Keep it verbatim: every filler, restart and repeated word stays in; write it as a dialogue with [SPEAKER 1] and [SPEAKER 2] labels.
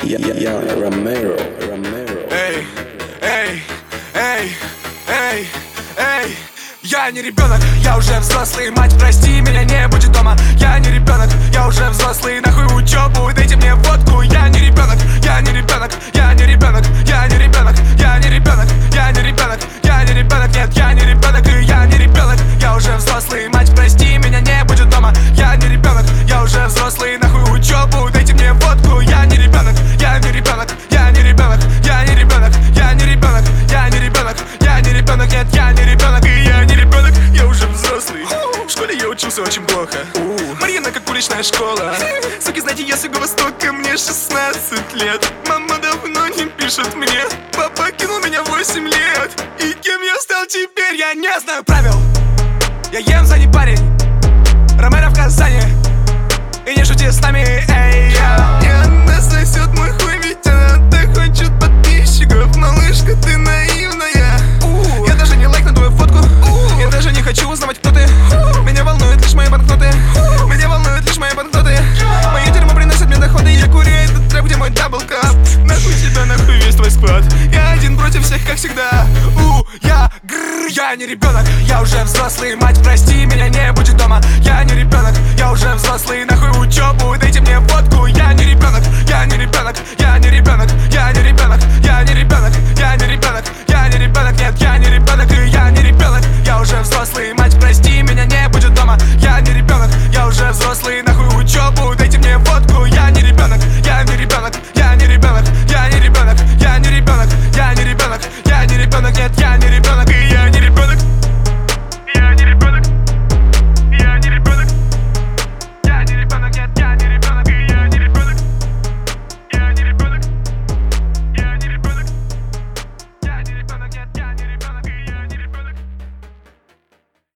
[SPEAKER 1] Young Romero, Romero.
[SPEAKER 2] Эй, эй, эй, эй, эй. Я не ребенок, я уже взрослый. Мать, прости, меня не будет дома. Я не ребенок, я уже взрослый. Нахуй учебу, дайте мне водку. Я не ребенок, я не ребенок, я не ребенок, я не ребенок, я не ребенок, я не ребенок, я не ребенок, нет, я не ребенок, и я не ребенок, я уже взрослый. Мать, прости, меня не будет дома. Я не ребенок, я уже взрослый. Нахуй учебу, дайте мне водку. Я не ребенок, я не ребенок, я не ребенок, я не ребенок, я не ребенок, я не ребенок, я не ребенок, нет, я не ребенок, и я не ребенок, я уже взрослый. В школе я учился очень плохо. Марьяна как уличная школа. Суки, знаете, я с юго-востока, мне шестнадцать лет. Мама давно не пишет мне. Папа кинул меня восемь лет. И кем я стал теперь, я не знаю правил. Я ем за не парень. Ромеро в Казани. И не шути с нами, эй, я. И она сосет мой хуй, ведь она так хочет подписчиков. Малышка, ты наивная. Я даже не лайкну твою фотку. Я даже не хочу узнавать, кто ты. Меня волнуют лишь мои банкноты. Меня волнуют лишь мои банкноты. Мои дерьмо приносят мне доходы. Я курю этот трэп, где мой даблкап. Нахуй тебя, нахуй весь твой склад. Я один против всех, как всегда. У, я, гррр, я не ребенок, я уже взрослый. Мать, прости, меня не будет дома. Я не ребенок, я уже взрослый. Нахуй учебу, дайте мне водку. Я не ребенок, я не ребенок,